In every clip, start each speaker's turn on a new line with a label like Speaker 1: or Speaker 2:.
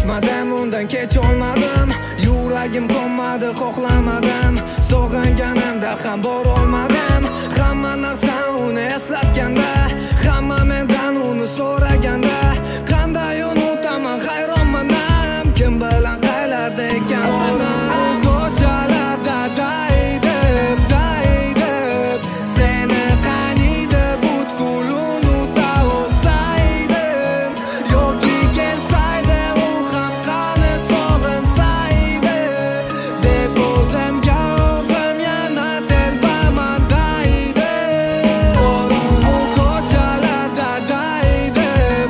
Speaker 1: kechmadim, undan kech olmadim. Yuragim ko'nmadi, xohlamadim. Sog'inganimda ham bor olmadim. Hamma narsa uni eslatganda, hamma mendan uni so'raganda, qanday unutaman, hayronman. Kim bilan qaylarda ekansan? Ko'chalarda daydib seni qaniydi butkul unuta olsaydim, yoki kelsaydi u ham qani sog'insaydi deb o'zimga o'zim yana telbaman daydim. Qorong'u ko'chalarda daydib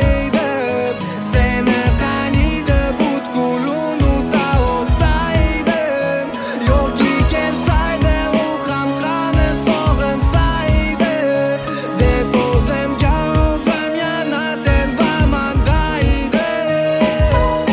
Speaker 1: seni qaniydi butkul unuta olsaydim, yoki kelsaydi u ham qani sog'insaydi deb o'zimga o'zim yana telbaman daydim.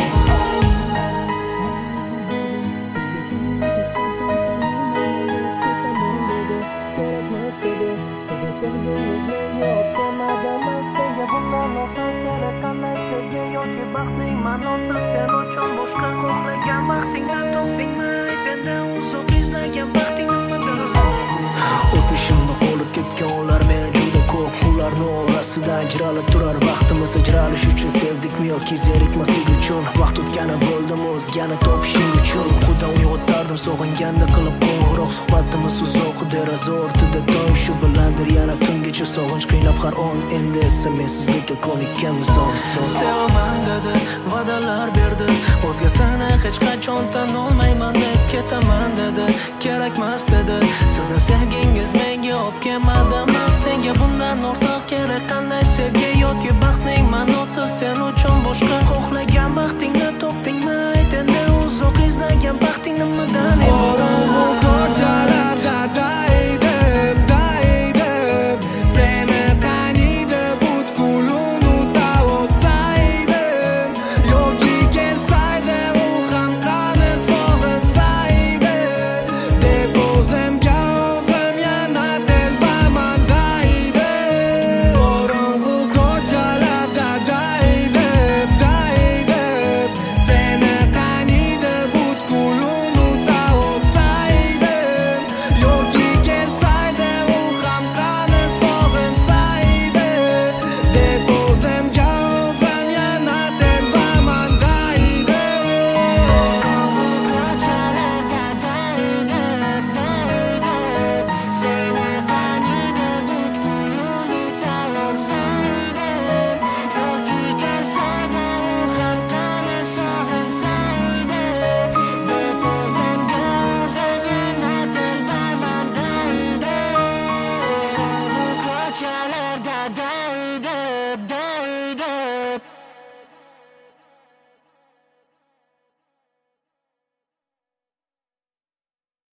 Speaker 2: O'tmishimni qolib ketgan ular meni juda ko'p. Ularni orasida ajralib turar vaqtimiz. Ajralish uchun sevdikmi yoki zerikmaslik uchun? Vaqt o'tgani bo'ldimi o'zgani topishing uchun? Uyqudan uyg'otardim sog'inganda qilib qo'ng'iroq. Suhbatimiz uzoq deraza ortida tong, shu bilandir yana tungacha sog'inch qiynab har on. Endi esa mensizlikka ko'nikkan misol. Sevaman dedi, va'dalar berdi, o'zgasini hech qachon tan olmayman deb ketaman dedi. Kerakmas dedi, sizni sevgingiz menga olib kelmadimi? Senga bundan ortiq kerak qanday sevgi yoki baxtning ma'nosi? Sen uchun boshqa xohlagan baxtingni topdingmi? Ayt endi uzoq izlagan baxting nimada?